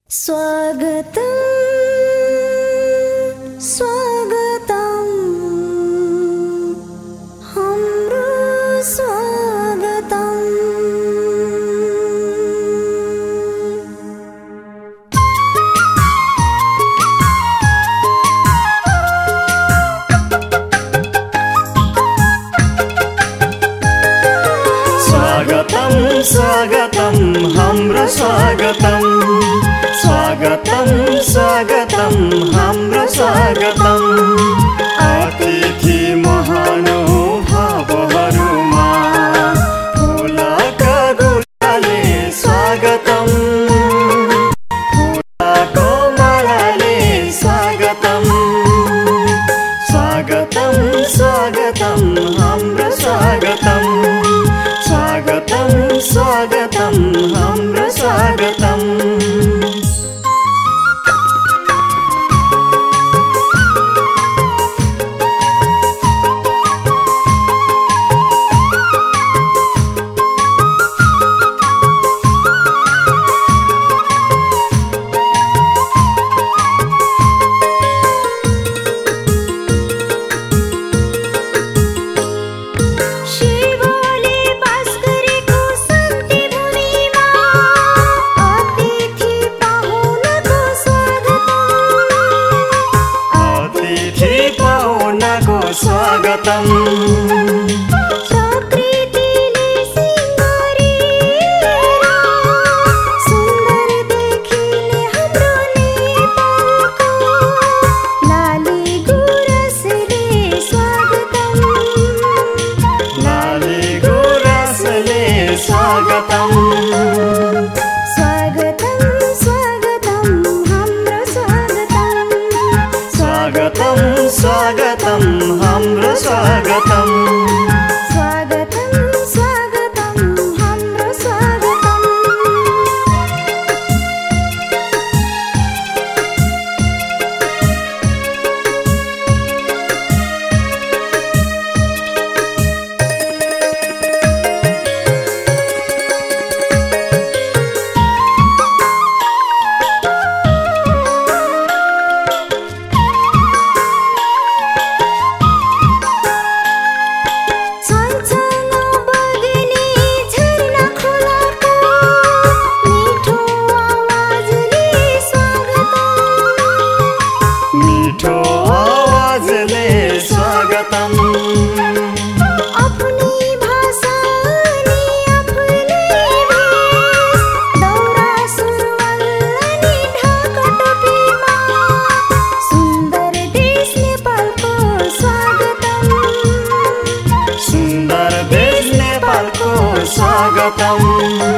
स्वागतम् स्वागतम् हाम्रो स्वागतम्। स्वागतम् स्वागतम् हाम्रो स्वागतम्। स्वागतम् स्वागतम् हाम्रो स्वागतम्। अतिथि महानुभावहरुमा फूलका गुलाले स्वागतम्। फूलको मालाले स्वागतम्। स्वागतम् स्वागतम् हाम्रो स्वागतम्। स्वागतम् स्वागतम् हाम्रो स्वागतम्। स्वागतम् प्रकृतिले सिंगारेर सुन्दर देखिने हाम्रो नेपालको लाली गुराँसले स्वागतम्। लाली गुराँसले स्वागतम्। स्वागतम् स्वागतम् हाम्रो स्वागतम्। स्वागतम् स्वागतम् हाम्रो स्वागतम्। स्वागतम् स्वागतम् हाम्रो स्वागतम्। स्वागतम्।